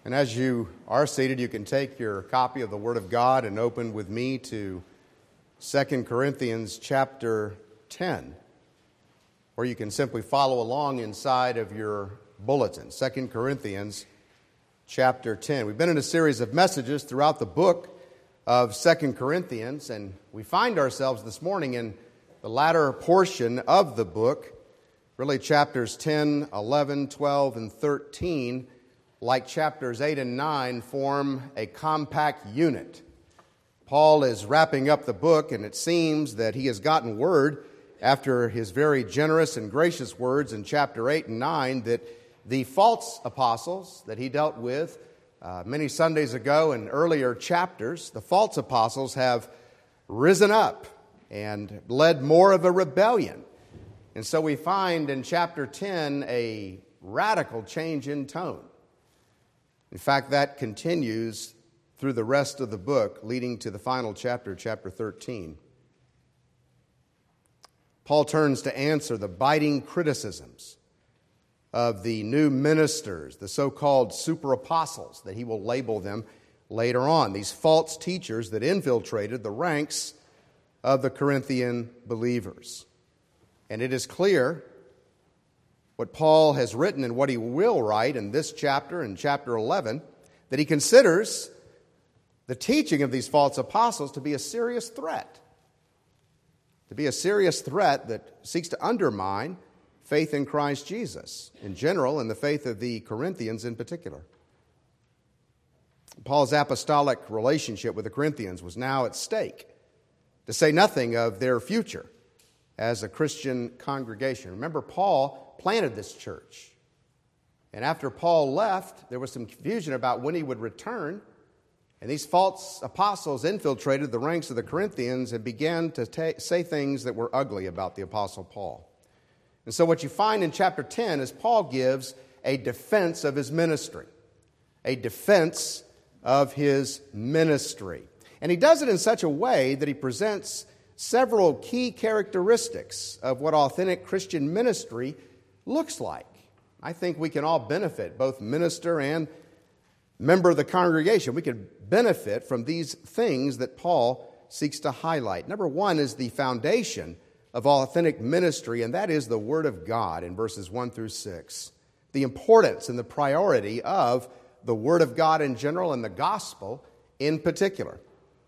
And as you are seated, you can take your copy of the Word of God and open with me to 2 Corinthians chapter 10, or you can simply follow along inside of your bulletin. 2 Corinthians chapter 10. We've been in a series of messages throughout the book of 2 Corinthians, and we find ourselves this morning in the latter portion of the book, really chapters 10, 11, 12, and 13, like chapters 8 and 9, form a compact unit. Paul is wrapping up the book, and it seems that he has gotten word, after his very generous and gracious words in chapter 8 and 9, that the false apostles that he dealt with many Sundays ago in earlier chapters, the false apostles have risen up and led more of a rebellion. And so we find in chapter 10 a radical change in tone. In fact, that continues through the rest of the book, leading to the final chapter, chapter 13. Paul turns to answer the biting criticisms of the new ministers, the so-called super apostles, that he will label them later on, these false teachers that infiltrated the ranks of the Corinthian believers. And it is clear what Paul has written and what he will write in this chapter, in chapter 11, that he considers the teaching of these false apostles to be a serious threat. To be a serious threat that seeks to undermine faith in Christ Jesus in general and the faith of the Corinthians in particular. Paul's apostolic relationship with the Corinthians was now at stake, to say nothing of their future as a Christian congregation. Remember, Paul planted this church. And after Paul left, there was some confusion about when he would return. And these false apostles infiltrated the ranks of the Corinthians and began to say things that were ugly about the apostle Paul. And so what you find in chapter 10 is Paul gives a defense of his ministry. A defense of his ministry. And he does it in such a way that he presents several key characteristics of what authentic Christian ministry looks like. I think we can all benefit, both minister and member of the congregation. We can benefit from these things that Paul seeks to highlight. Number one is the foundation of authentic ministry, and that is the Word of God in verses 1 through 6. The importance and the priority of the Word of God in general and the gospel in particular.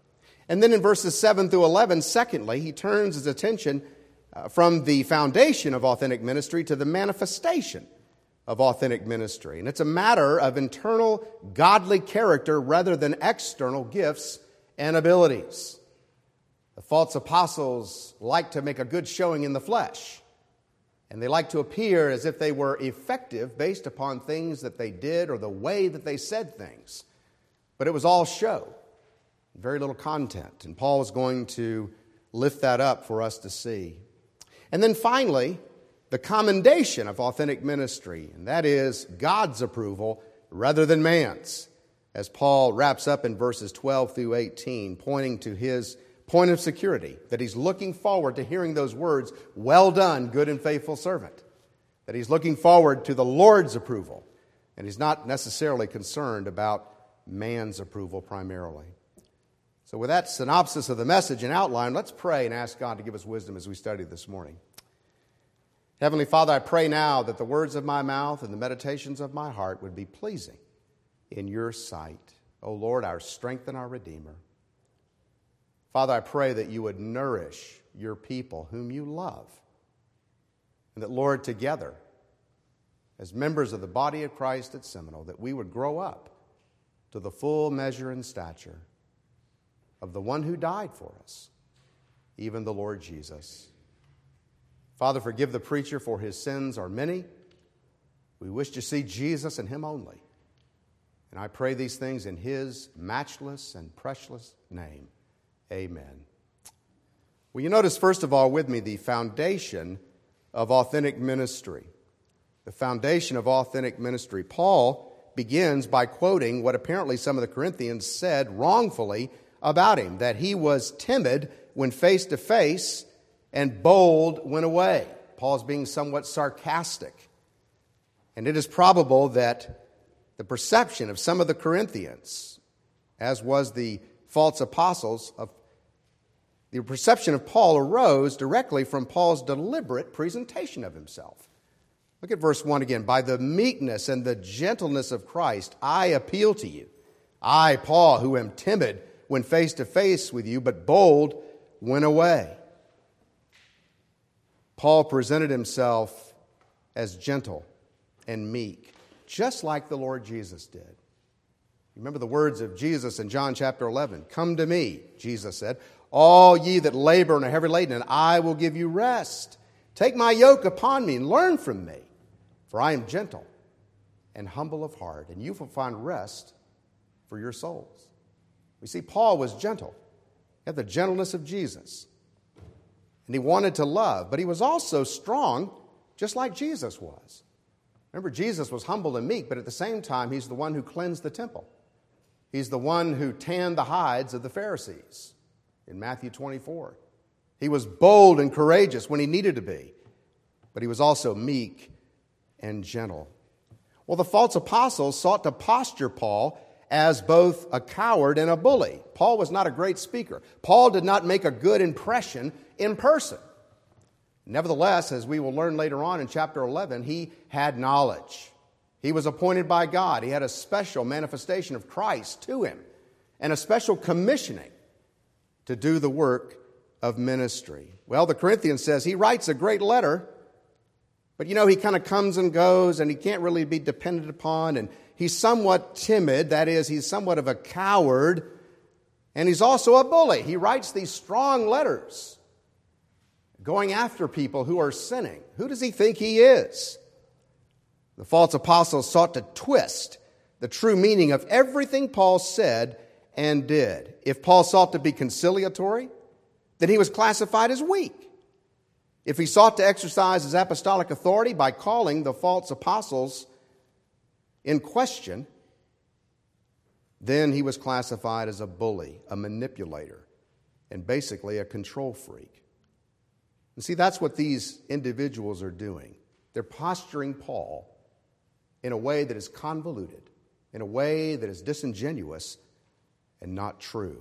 And then in verses 7 through 11, secondly, he turns his attention from the foundation of authentic ministry to the manifestation of authentic ministry. And it's a matter of internal godly character rather than external gifts and abilities. The false apostles like to make a good showing in the flesh, and they like to appear as if they were effective based upon things that they did or the way that they said things. But it was all show. Very little content. And Paul is going to lift that up for us to see. And then finally, the commendation of authentic ministry, and that is God's approval rather than man's, as Paul wraps up in verses 12 through 18, pointing to his point of security, that he's looking forward to hearing those words, "Well done, good and faithful servant," that he's looking forward to the Lord's approval, and he's not necessarily concerned about man's approval primarily. So with that synopsis of the message and outline, let's pray and ask God to give us wisdom as we study this morning. Heavenly Father, I pray now that the words of my mouth and the meditations of my heart would be pleasing in your sight. O Lord, our strength and our Redeemer. Father, I pray that you would nourish your people whom you love. And that, Lord, together, as members of the body of Christ at Seminole, that we would grow up to the full measure and stature of the one who died for us, even the Lord Jesus. Father, forgive the preacher, for his sins are many. We wish to see Jesus and him only. And I pray these things in his matchless and precious name. Amen. Well, you notice, first of all, with me, the foundation of authentic ministry. The foundation of authentic ministry. Paul begins by quoting what apparently some of the Corinthians said wrongfully about him, that he was timid when face to face and bold when away. Paul's being somewhat sarcastic. And it is probable that the perception of some of the Corinthians, as was the false apostles, the perception of Paul arose directly from Paul's deliberate presentation of himself. Look at verse 1 again. By the meekness and the gentleness of Christ, I appeal to you. I, Paul, who am timid when face to face with you, but bold when away. Paul presented himself as gentle and meek, just like the Lord Jesus did. Remember the words of Jesus in John chapter 11. Come to me, Jesus said, all ye that labor and are heavy laden, and I will give you rest. Take my yoke upon me and learn from me, for I am gentle and humble of heart, and you will find rest for your souls. We see Paul was gentle. He had the gentleness of Jesus. And he wanted to love, but he was also strong, just like Jesus was. Remember, Jesus was humble and meek, but at the same time, he's the one who cleansed the temple. He's the one who tanned the hides of the Pharisees in Matthew 24. He was bold and courageous when he needed to be, but he was also meek and gentle. Well, the false apostles sought to posture Paul as both a coward and a bully. Paul was not a great speaker. Paul did not make a good impression in person. Nevertheless, as we will learn later on in chapter 11, he had knowledge. He was appointed by God. He had a special manifestation of Christ to him and a special commissioning to do the work of ministry. Well, the Corinthians says he writes a great letter, but he kind of comes and goes and he can't really be depended upon, and he's somewhat timid. That is, he's somewhat of a coward, and he's also a bully. He writes these strong letters going after people who are sinning. Who does he think he is? The false apostles sought to twist the true meaning of everything Paul said and did. If Paul sought to be conciliatory, then he was classified as weak. If he sought to exercise his apostolic authority by calling the false apostles in question, then he was classified as a bully, a manipulator, and basically a control freak. And see, that's what these individuals are doing. They're posturing Paul in a way that is convoluted, in a way that is disingenuous and not true.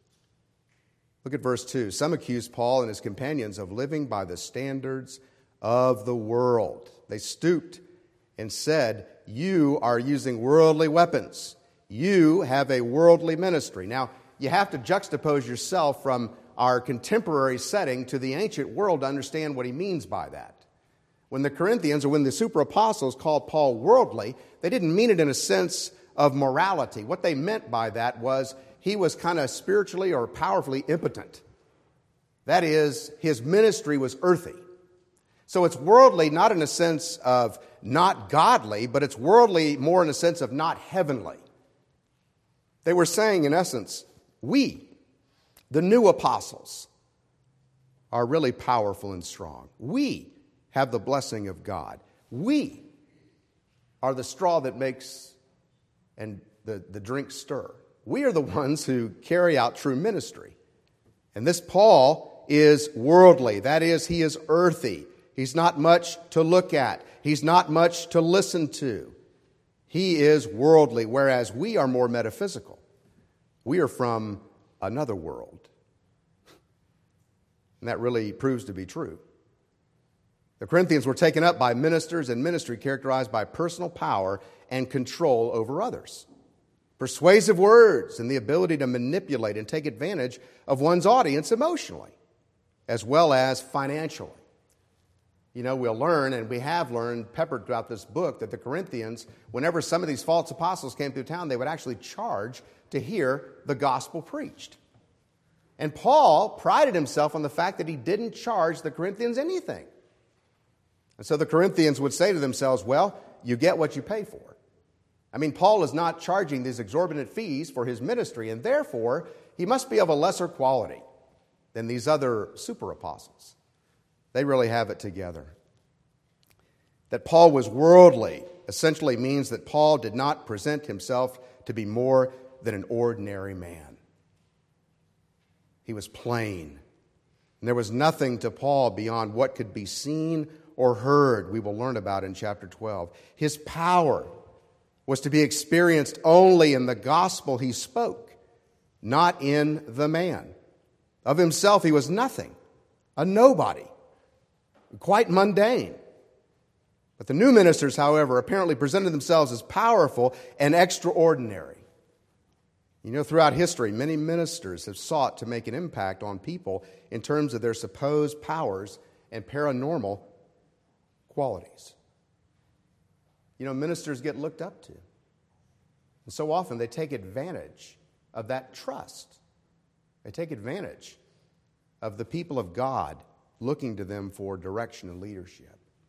Look at verse 2. Some accused Paul and his companions of living by the standards of the world. They stooped and said, you are using worldly weapons. You have a worldly ministry. Now, you have to juxtapose yourself from our contemporary setting to the ancient world to understand what he means by that. When the Corinthians, or when the super apostles called Paul worldly, they didn't mean it in a sense of morality. What they meant by that was he was kind of spiritually or powerfully impotent. That is, his ministry was earthy. So it's worldly not in a sense of not godly, but it's worldly more in a sense of not heavenly. They were saying, in essence, we, the new apostles, are really powerful and strong. We have the blessing of God. We are the straw that makes and the drink stir. We are the ones who carry out true ministry. And this Paul is worldly. That is, he is earthy. He's not much to look at. He's not much to listen to. He is worldly, whereas we are more metaphysical. We are from another world. And that really proves to be true. The Corinthians were taken up by ministers and ministry characterized by personal power and control over others. Persuasive words and the ability to manipulate and take advantage of one's audience emotionally, as well as financially. We'll learn, and we have learned, peppered throughout this book, that the Corinthians, whenever some of these false apostles came through town, they would actually charge to hear the gospel preached. And Paul prided himself on the fact that he didn't charge the Corinthians anything. And so the Corinthians would say to themselves, well, you get what you pay for. Paul is not charging these exorbitant fees for his ministry, and therefore he must be of a lesser quality than these other super apostles. They really have it together. That Paul was worldly essentially means that Paul did not present himself to be more than an ordinary man. He was plain. And there was nothing to Paul beyond what could be seen or heard, we will learn about in chapter 12. His power was to be experienced only in the gospel he spoke, not in the man. Of himself he was nothing, a nobody, quite mundane. But the new ministers, however, apparently presented themselves as powerful and extraordinary. You know, throughout history, many ministers have sought to make an impact on people in terms of their supposed powers and paranormal qualities. You know, ministers get looked up to. And so often they take advantage of that trust. They take advantage of the people of God looking to them for direction and leadership.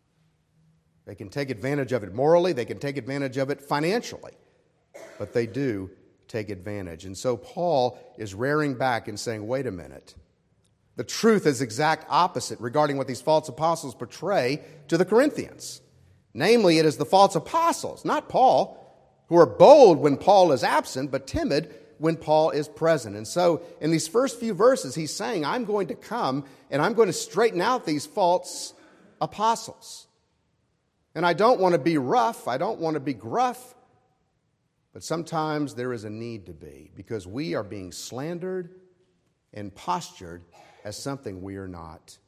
They can take advantage of it morally, they can take advantage of it financially, but they do take advantage. And so Paul is rearing back and saying, wait a minute. The truth is exact opposite regarding what these false apostles portray to the Corinthians. Namely, it is the false apostles, not Paul, who are bold when Paul is absent, but timid when Paul is present. And so in these first few verses, he's saying, I'm going to come and I'm going to straighten out these false apostles. And I don't want to be rough, I don't want to be gruff, but sometimes there is a need to be, because we are being slandered and postured as something we are not.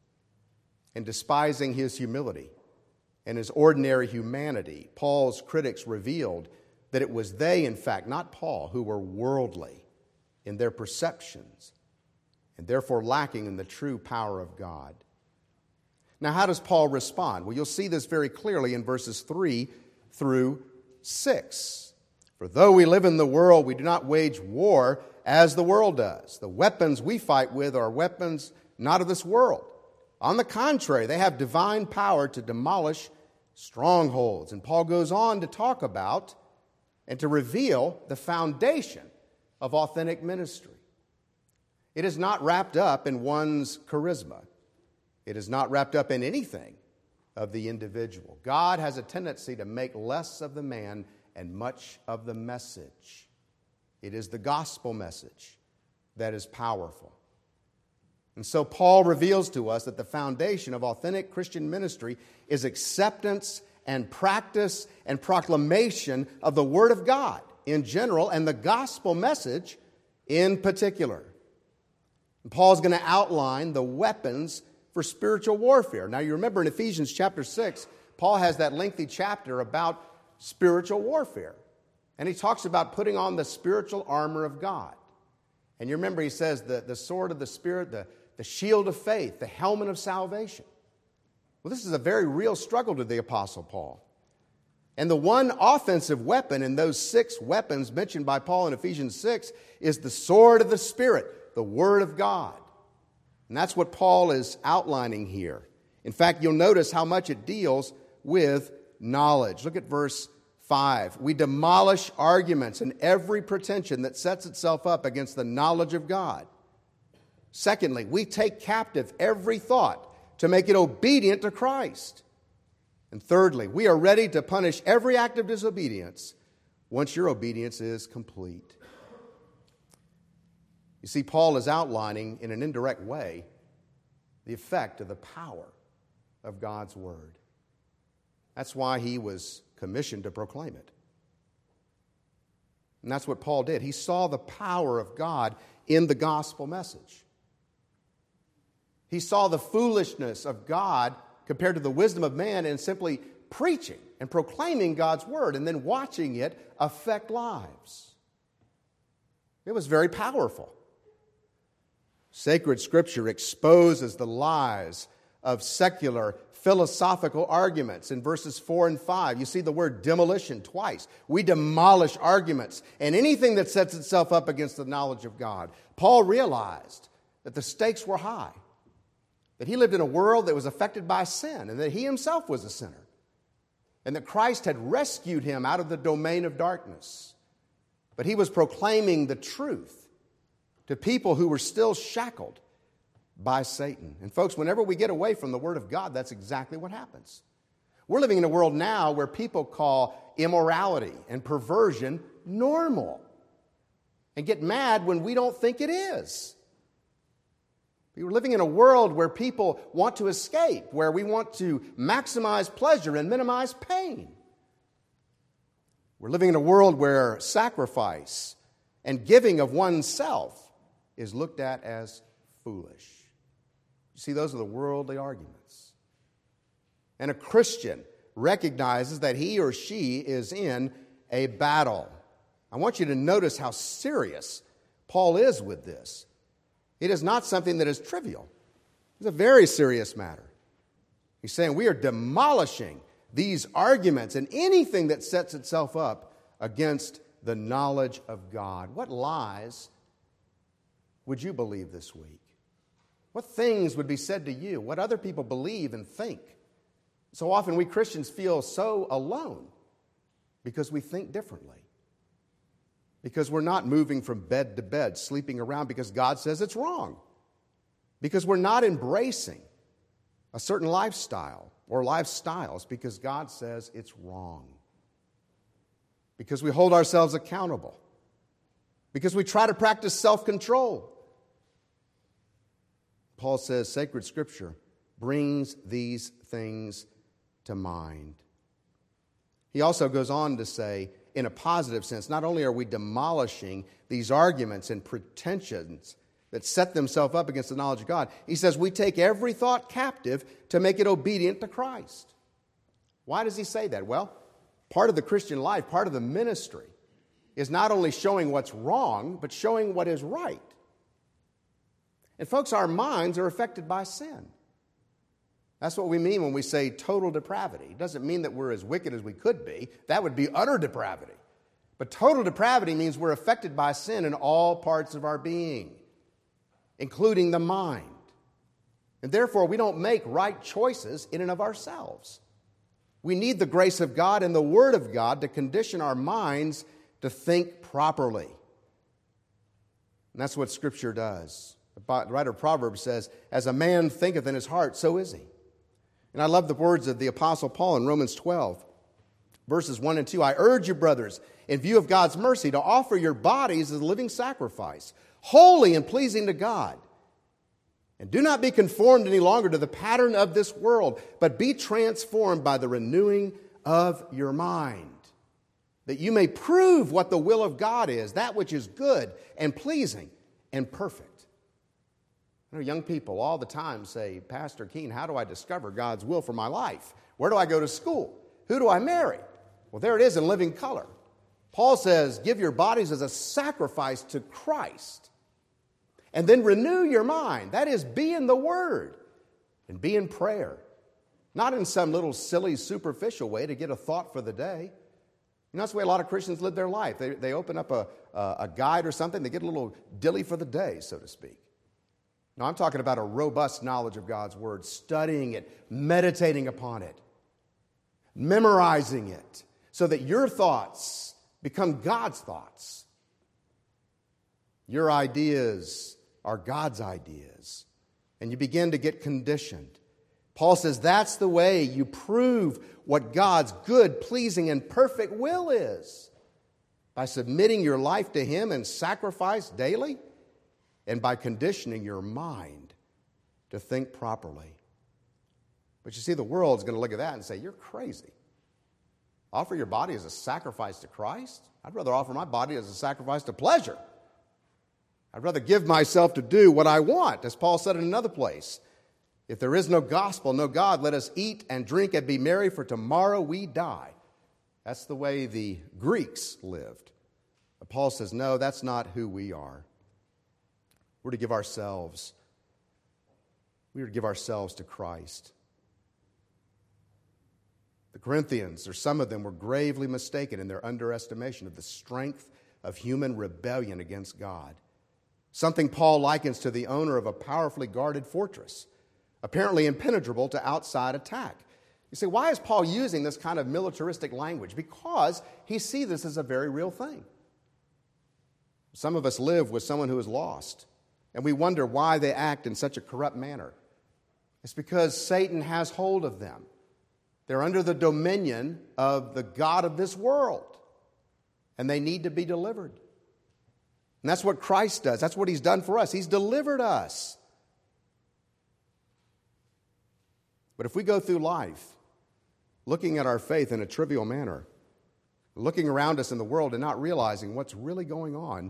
And despising his humility and his ordinary humanity, Paul's critics revealed that it was they, in fact, not Paul, who were worldly in their perceptions and therefore lacking in the true power of God. Now, how does Paul respond? Well, you'll see this very clearly in verses 3 through 6. For though we live in the world, we do not wage war as the world does. The weapons we fight with are weapons not of this world. On the contrary, they have divine power to demolish strongholds. And Paul goes on to talk about and to reveal the foundation of authentic ministry. It is not wrapped up in one's charisma. It is not wrapped up in anything of the individual. God has a tendency to make less of the man and much of the message. It is the gospel message that is powerful. And so Paul reveals to us that the foundation of authentic Christian ministry is acceptance and practice and proclamation of the Word of God in general and the gospel message in particular. And Paul's going to outline the weapons for spiritual warfare. Now, you remember in Ephesians chapter 6, Paul has that lengthy chapter about spiritual warfare. And he talks about putting on the spiritual armor of God. And you remember he says the sword of the Spirit, the shield of faith, the helmet of salvation. Well, this is a very real struggle to the Apostle Paul. And the one offensive weapon in those 6 weapons mentioned by Paul in Ephesians 6 is the sword of the Spirit, the Word of God. And that's what Paul is outlining here. In fact, you'll notice how much it deals with knowledge. Look at verse 5. We demolish arguments and every pretension that sets itself up against the knowledge of God. Secondly, we take captive every thought to make it obedient to Christ. And thirdly, we are ready to punish every act of disobedience once your obedience is complete. You see, Paul is outlining in an indirect way the effect of the power of God's Word. That's why he was commissioned to proclaim it. And that's what Paul did. He saw the power of God in the gospel message. He saw the foolishness of God compared to the wisdom of man in simply preaching and proclaiming God's Word and then watching it affect lives. It was very powerful. Sacred Scripture exposes the lies of secular philosophical arguments in verses 4 and 5. You see the word demolition twice. We demolish arguments and anything that sets itself up against the knowledge of God. Paul realized that the stakes were high, that he lived in a world that was affected by sin and that he himself was a sinner, and that Christ had rescued him out of the domain of darkness. But he was proclaiming the truth to people who were still shackled by Satan. And folks, whenever we get away from the Word of God, that's exactly what happens. We're living in a world now where people call immorality and perversion normal and get mad when we don't think it is. We're living in a world where people want to escape, where we want to maximize pleasure and minimize pain. We're living in a world where sacrifice and giving of oneself is looked at as foolish. You see, those are the worldly arguments. And a Christian recognizes that he or she is in a battle. I want you to notice how serious Paul is with this. It is not something that is trivial. It's a very serious matter. He's saying we are demolishing these arguments and anything that sets itself up against the knowledge of God. What lies would you believe this week? What things would be said to you? What other people believe and think? So often we Christians feel so alone because we think differently. Because we're not moving from bed to bed, sleeping around because God says it's wrong. Because we're not embracing a certain lifestyle or lifestyles because God says it's wrong. Because we hold ourselves accountable. Because we try to practice self-control. Paul says sacred scripture brings these things to mind. He also goes on to say, in a positive sense, not only are we demolishing these arguments and pretensions that set themselves up against the knowledge of God, he says we take every thought captive to make it obedient to Christ. Why does he say that? Well, part of the Christian life, part of the ministry, is not only showing what's wrong, but showing what is right. And folks, our minds are affected by sin. That's what we mean when we say total depravity. It doesn't mean that we're as wicked as we could be. That would be utter depravity. But total depravity means we're affected by sin in all parts of our being, including the mind. And therefore, we don't make right choices in and of ourselves. We need the grace of God and the Word of God to condition our minds to think properly. And that's what Scripture does. The writer of Proverbs says, as a man thinketh in his heart, so is he. And I love the words of the Apostle Paul in Romans 12, verses 1 and 2. I urge you, brothers, in view of God's mercy, to offer your bodies as a living sacrifice, holy and pleasing to God. And do not be conformed any longer to the pattern of this world, but be transformed by the renewing of your mind, that you may prove what the will of God is, that which is good and pleasing and perfect. You know, young people all the time say, Pastor Keene, how do I discover God's will for my life? Where do I go to school? Who do I marry? Well, there it is in living color. Paul says, give your bodies as a sacrifice to Christ. And then renew your mind. That is, be in the Word and be in prayer. Not in some little silly, superficial way to get a thought for the day. You know, that's the way a lot of Christians live their life. They open up a guide or something. They get a little dilly for the day, so to speak. Now, I'm talking about a robust knowledge of God's Word, studying it, meditating upon it, memorizing it, so that your thoughts become God's thoughts. Your ideas are God's ideas, and you begin to get conditioned. Paul says that's the way you prove what God's good, pleasing, and perfect will is, by submitting your life to Him in sacrifice daily, and by conditioning your mind to think properly. But you see, the world's going to look at that and say, you're crazy. Offer your body as a sacrifice to Christ? I'd rather offer my body as a sacrifice to pleasure. I'd rather give myself to do what I want, as Paul said in another place. If there is no gospel, no God, let us eat and drink and be merry, for tomorrow we die. That's the way the Greeks lived. But Paul says, no, that's not who we are. We're to give ourselves to Christ. The Corinthians, or some of them, were gravely mistaken in their underestimation of the strength of human rebellion against God. Something Paul likens to the owner of a powerfully guarded fortress, apparently impenetrable to outside attack. You say, why is Paul using this kind of militaristic language? Because he sees this as a very real thing. Some of us live with someone who is lost, and we wonder why they act in such a corrupt manner. It's because Satan has hold of them. They're under the dominion of the god of this world, and they need to be delivered. And that's what Christ does. That's what He's done for us. He's delivered us. But if we go through life looking at our faith in a trivial manner, looking around us in the world and not realizing what's really going on,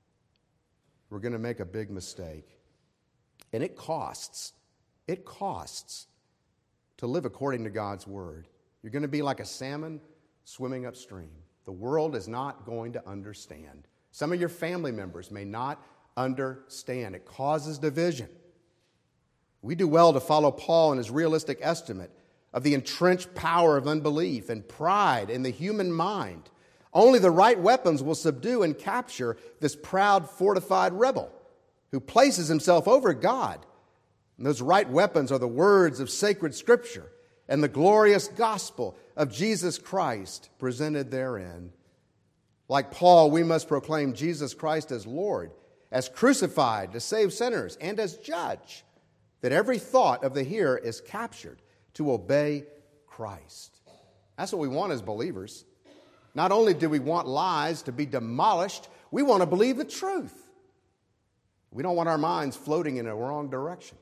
we're going to make a big mistake. And it costs. It costs to live according to God's word. You're going to be like a salmon swimming upstream. The world is not going to understand. Some of your family members may not understand. It causes division. We do well to follow Paul in his realistic estimate of the entrenched power of unbelief and pride in the human mind. Only the right weapons will subdue and capture this proud, fortified rebel who places himself over God. And those right weapons are the words of sacred Scripture and the glorious gospel of Jesus Christ presented therein. Like Paul, we must proclaim Jesus Christ as Lord, as crucified to save sinners, and as judge, that every thought of the hearer is captured to obey Christ. That's what we want as believers. Not only do we want lies to be demolished, we want to believe the truth. We don't want our minds floating in a wrong direction.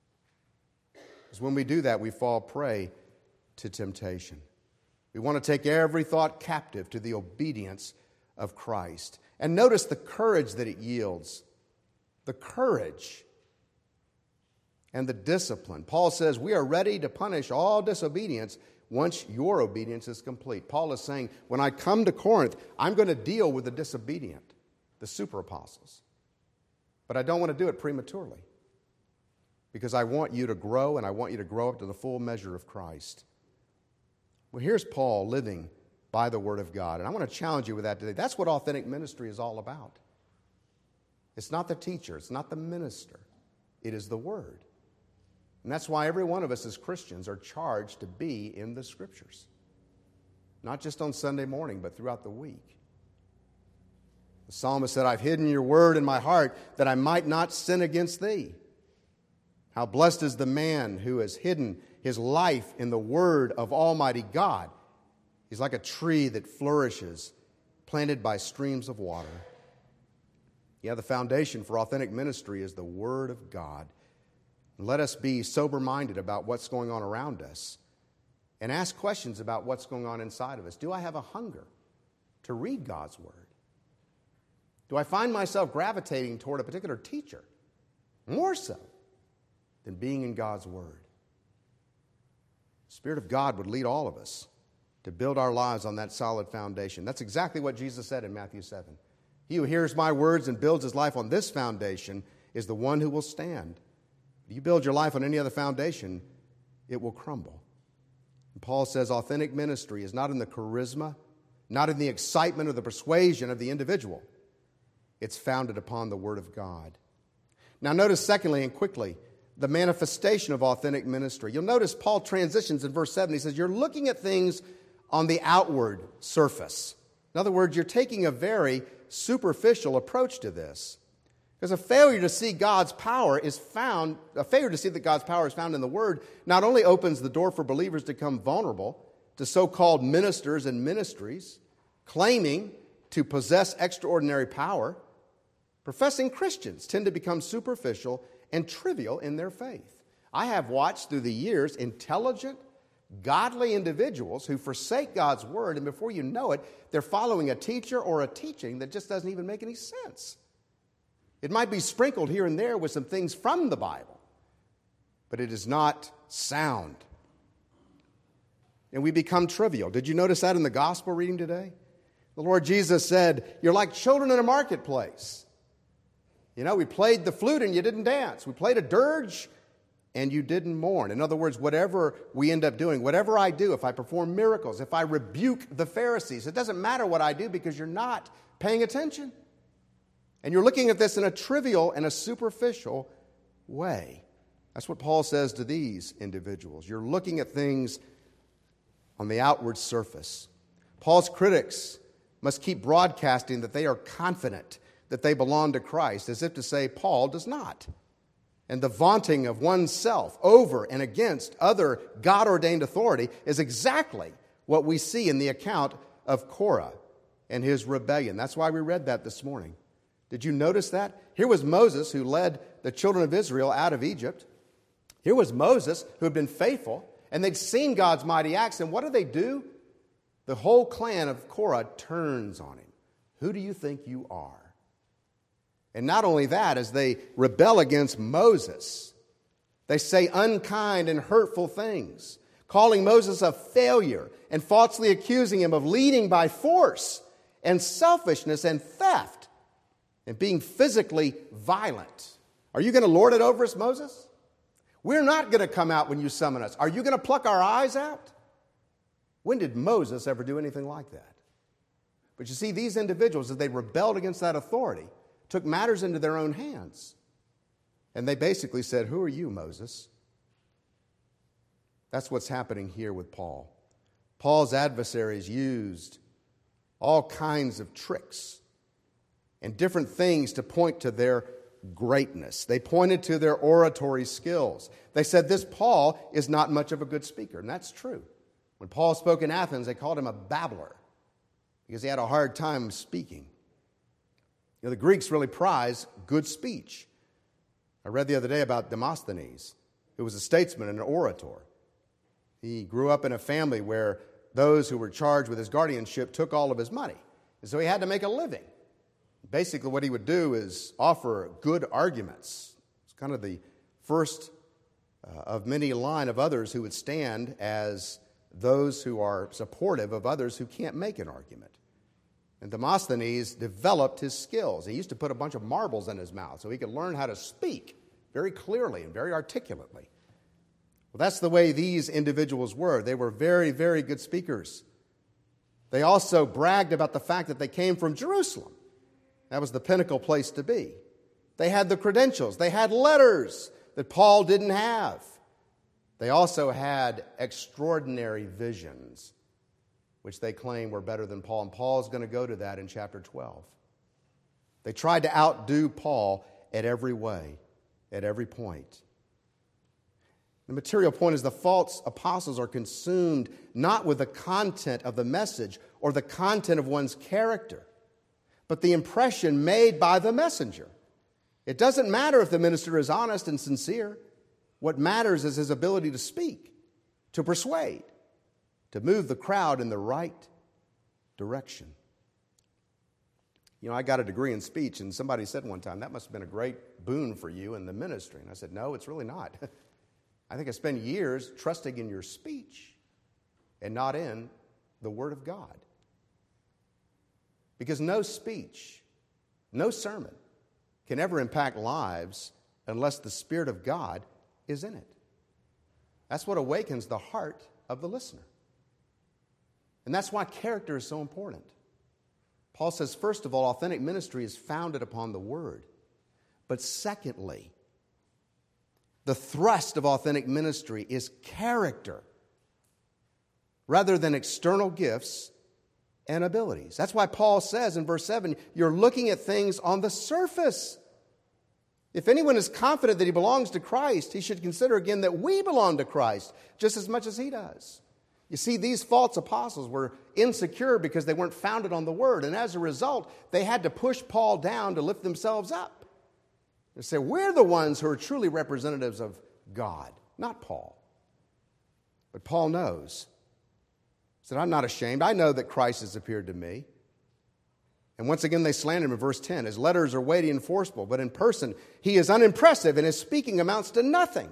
Because when we do that, we fall prey to temptation. We want to take every thought captive to the obedience of Christ. And notice the courage that it yields. The courage and the discipline. Paul says we are ready to punish all disobedience once your obedience is complete. Paul is saying, when I come to Corinth, I'm going to deal with the disobedient, the super apostles. But I don't want to do it prematurely, because I want you to grow, and I want you to grow up to the full measure of Christ. Well, here's Paul living by the Word of God, and I want to challenge you with that today. That's what authentic ministry is all about. It's not the teacher, it's not the minister, it is the Word. And that's why every one of us as Christians are charged to be in the Scriptures. Not just on Sunday morning, but throughout the week. The psalmist said, I've hidden your word in my heart that I might not sin against thee. How blessed is the man who has hidden his life in the word of Almighty God. He's like a tree that flourishes, planted by streams of water. Yeah, the foundation for authentic ministry is the Word of God. Let us be sober-minded about what's going on around us and ask questions about what's going on inside of us. Do I have a hunger to read God's Word? Do I find myself gravitating toward a particular teacher more so than being in God's Word? The Spirit of God would lead all of us to build our lives on that solid foundation. That's exactly what Jesus said in Matthew 7. He who hears my words and builds his life on this foundation is the one who will stand. If you build your life on any other foundation, it will crumble. And Paul says authentic ministry is not in the charisma, not in the excitement or the persuasion of the individual. It's founded upon the Word of God. Now notice secondly and quickly, the manifestation of authentic ministry. You'll notice Paul transitions in verse 7. He says, you're looking at things on the outward surface. In other words, you're taking a very superficial approach to this. Because a failure to see that God's power is found in the Word not only opens the door for believers to become vulnerable to so-called ministers and ministries, claiming to possess extraordinary power, professing Christians tend to become superficial and trivial in their faith. I have watched through the years intelligent, godly individuals who forsake God's Word, and before you know it, they're following a teacher or a teaching that just doesn't even make any sense. It might be sprinkled here and there with some things from the Bible, but it is not sound. And we become trivial. Did you notice that in the gospel reading today? The Lord Jesus said, you're like children in a marketplace. You know, we played the flute and you didn't dance. We played a dirge and you didn't mourn. In other words, whatever we end up doing, whatever I do, if I perform miracles, if I rebuke the Pharisees, it doesn't matter what I do because you're not paying attention. And you're looking at this in a trivial and a superficial way. That's what Paul says to these individuals. You're looking at things on the outward surface. Paul's critics must keep broadcasting that they are confident that they belong to Christ, as if to say Paul does not. And the vaunting of oneself over and against other God-ordained authority is exactly what we see in the account of Korah and his rebellion. That's why we read that this morning. Did you notice that? Here was Moses who led the children of Israel out of Egypt. Here was Moses who had been faithful, and they'd seen God's mighty acts. And what do? the whole clan of Korah turns on him. Who do you think you are? And not only that, as they rebel against Moses, they say unkind and hurtful things, calling Moses a failure and falsely accusing him of leading by force and selfishness and theft and being physically violent. Are you going to lord it over us, Moses? We're not going to come out when you summon us. Are you going to pluck our eyes out? When did Moses ever do anything like that? But you see, these individuals, as they rebelled against that authority, took matters into their own hands. And they basically said, who are you, Moses? That's what's happening here with Paul. Paul's adversaries used all kinds of tricks and different things to point to their greatness. They pointed to their oratory skills. They said this Paul is not much of a good speaker, and that's true. When Paul spoke in Athens, they called him a babbler because he had a hard time speaking. You know, the Greeks really prize good speech. I read the other day about Demosthenes, who was a statesman and an orator. He grew up in a family where those who were charged with his guardianship took all of his money, and so he had to make a living. Basically, what he would do is offer good arguments. It's kind of the first of many line of others who would stand as those who are supportive of others who can't make an argument. And Demosthenes developed his skills. He used to put a bunch of marbles in his mouth so he could learn how to speak very clearly and very articulately. Well, that's the way these individuals were. They were very, very good speakers. They also bragged about the fact that they came from Jerusalem. That was the pinnacle place to be. They had the credentials. They had letters that Paul didn't have. They also had extraordinary visions, which they claim were better than Paul. And Paul's going to go to that in chapter 12. They tried to outdo Paul at every way, at every point. The material point is the false apostles are consumed not with the content of the message or the content of one's character, but the impression made by the messenger. It doesn't matter if the minister is honest and sincere. What matters is his ability to speak, to persuade, to move the crowd in the right direction. You know, I got a degree in speech, and somebody said one time, that must have been a great boon for you in the ministry. And I said, no, it's really not. I think I spent years trusting in your speech and not in the Word of God. Because no speech, no sermon can ever impact lives unless the Spirit of God is in it. That's what awakens the heart of the listener. And that's why character is so important. Paul says, first of all, authentic ministry is founded upon the Word. But secondly, the thrust of authentic ministry is character rather than external gifts and abilities. That's why Paul says in verse 7, you're looking at things on the surface. If anyone is confident that he belongs to Christ, he should consider again that we belong to Christ just as much as he does. You see, these false apostles were insecure because they weren't founded on the Word, and as a result, they had to push Paul down to lift themselves up. They say, we're the ones who are truly representatives of God, not Paul. But Paul knows. He said, I'm not ashamed. I know that Christ has appeared to me. And once again, they slander him in verse 10. His letters are weighty and forceful, but in person, he is unimpressive, and his speaking amounts to nothing.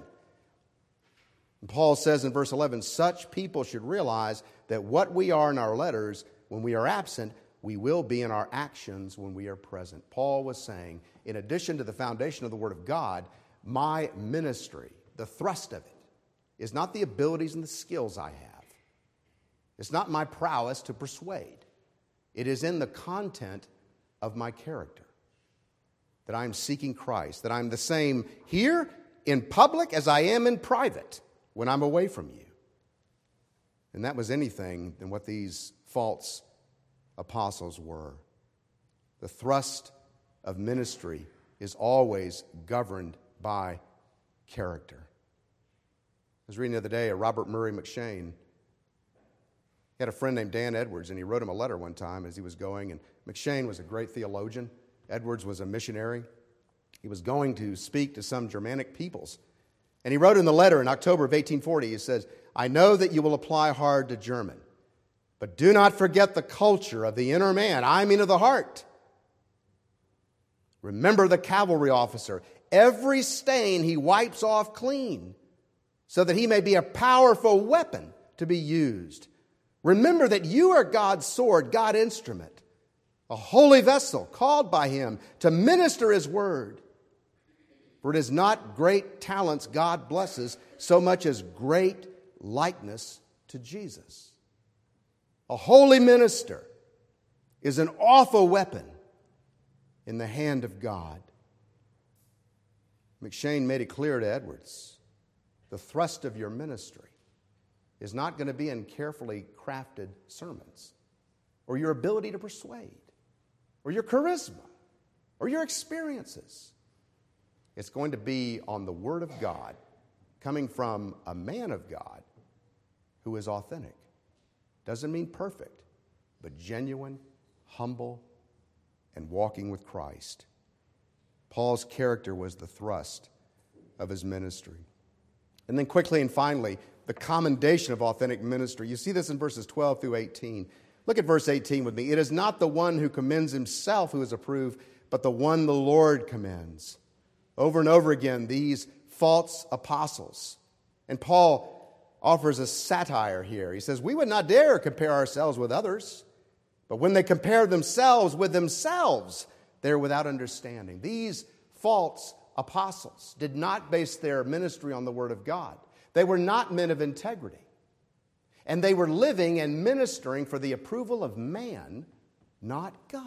And Paul says in verse 11, such people should realize that what we are in our letters, when we are absent, we will be in our actions when we are present. Paul was saying, in addition to the foundation of the Word of God, my ministry, the thrust of it, is not the abilities and the skills I have. It's not my prowess to persuade. It is in the content of my character that I'm seeking Christ, that I'm the same here in public as I am in private when I'm away from you. And that was anything than what these false apostles were. The thrust of ministry is always governed by character. I was reading the other day of Robert Murray McCheyne. He had a friend named Dan Edwards, and he wrote him a letter one time as he was going. And McCheyne was a great theologian. Edwards was a missionary. He was going to speak to some Germanic peoples. And he wrote in the letter in October of 1840, he says, I know that you will apply hard to German, But do not forget the culture of the inner man, I mean of the heart. Remember the cavalry officer. Every stain he wipes off clean, so that he may be a powerful weapon to be used. Remember that you are God's sword, God's instrument, a holy vessel called by him to minister his word. For it is not great talents God blesses so much as great likeness to Jesus. A holy minister is an awful weapon in the hand of God. McShane made it clear to Edwards, the thrust of your ministry is not going to be in carefully crafted sermons, or your ability to persuade, or your charisma, or your experiences. It's going to be on the Word of God, coming from a man of God who is authentic. Doesn't mean perfect, but genuine, humble, and walking with Christ. Paul's character was the thrust of his ministry. And then quickly and finally, the commendation of authentic ministry. You see this in verses 12 through 18. Look at verse 18 with me. It is not the one who commends himself who is approved, but the one the Lord commends. Over and over again, these false apostles. And Paul offers a satire here. He says, we would not dare compare ourselves with others, but when they compare themselves with themselves, they're without understanding. These false apostles did not base their ministry on the Word of God. They were not men of integrity. And they were living and ministering for the approval of man, not God.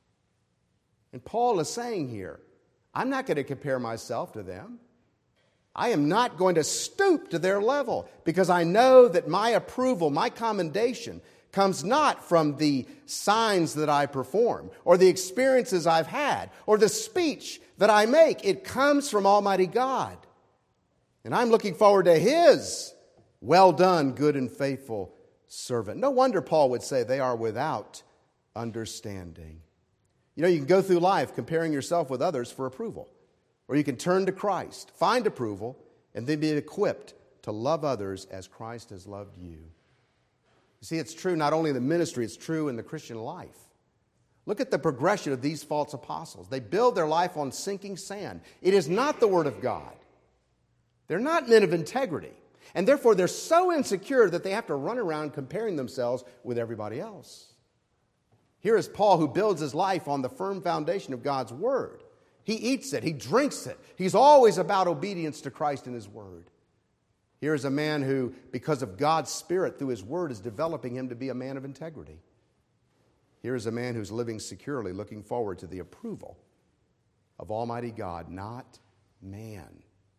And Paul is saying here, I'm not going to compare myself to them. I am not going to stoop to their level, because I know that my approval, my commendation, comes not from the signs that I perform, or the experiences I've had, or the speech that I make. It comes from Almighty God. And I'm looking forward to His well done, good and faithful servant. No wonder Paul would say they are without understanding. You know, you can go through life comparing yourself with others for approval. Or you can turn to Christ, find approval, and then be equipped to love others as Christ has loved you. You see, it's true not only in the ministry, it's true in the Christian life. Look at the progression of these false apostles. They build their life on sinking sand. It is not the Word of God. They're not men of integrity. And therefore, they're so insecure that they have to run around comparing themselves with everybody else. Here is Paul, who builds his life on the firm foundation of God's Word. He eats it. He drinks it. He's always about obedience to Christ and His Word. Here is a man who, because of God's Spirit through His Word, is developing him to be a man of integrity. Here is a man who's living securely, looking forward to the approval of Almighty God, not man.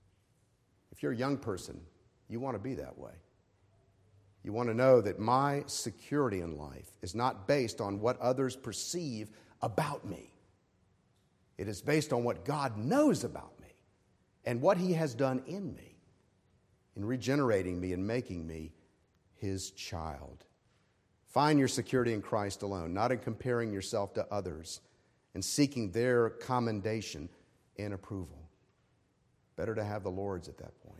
If you're a young person, you want to be that way. You want to know that my security in life is not based on what others perceive about me. It is based on what God knows about me and what He has done in me, in regenerating me and making me His child. Find your security in Christ alone, not in comparing yourself to others and seeking their commendation and approval. Better to have the Lord's at that point.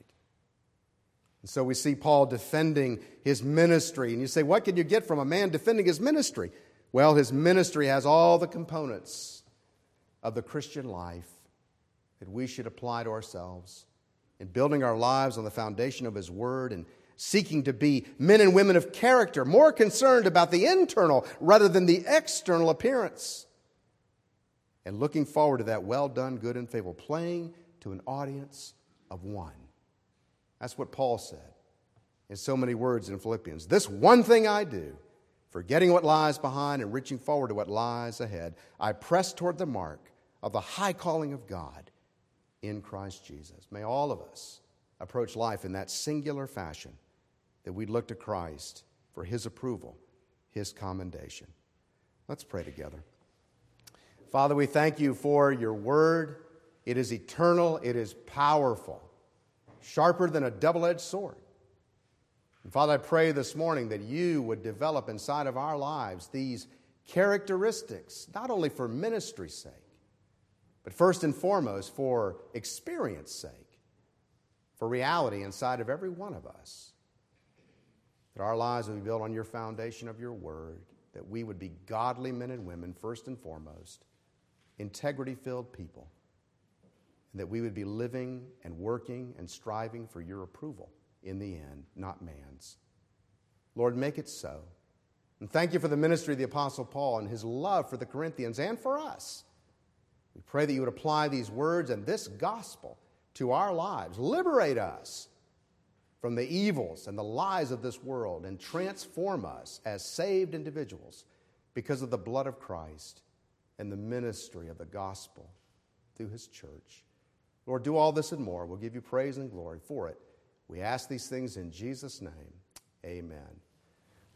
And so we see Paul defending his ministry. And you say, what can you get from a man defending his ministry? Well, his ministry has all the components of the Christian life that we should apply to ourselves in building our lives on the foundation of His Word and seeking to be men and women of character, more concerned about the internal rather than the external appearance, and looking forward to that well done, good and faithful, playing to an audience of one. That's what Paul said in so many words in Philippians. This one thing I do, forgetting what lies behind and reaching forward to what lies ahead, I press toward the mark of the high calling of God in Christ Jesus. May all of us approach life in that singular fashion, that we look to Christ for His approval, His commendation. Let's pray together. Father, we thank You for Your Word. It is eternal. It is powerful, sharper than a double-edged sword. And Father, I pray this morning that You would develop inside of our lives these characteristics, not only for ministry's sake, but first and foremost for experience sake, for reality inside of every one of us. that our lives would be built on your foundation of your word, that we would be godly men and women first and foremost, integrity-filled people, and that we would be living and working and striving for your approval in the end, not man's. Lord, make it so. And thank you for the ministry of the Apostle Paul and his love for the Corinthians and for us. We pray that you would apply these words and this gospel to our lives. Liberate us from the evils and the lies of this world and transform us as saved individuals because of the blood of Christ and the ministry of the gospel through his church. Lord, do all this and more. We'll give you praise and glory for it. We ask these things in Jesus' name. Amen.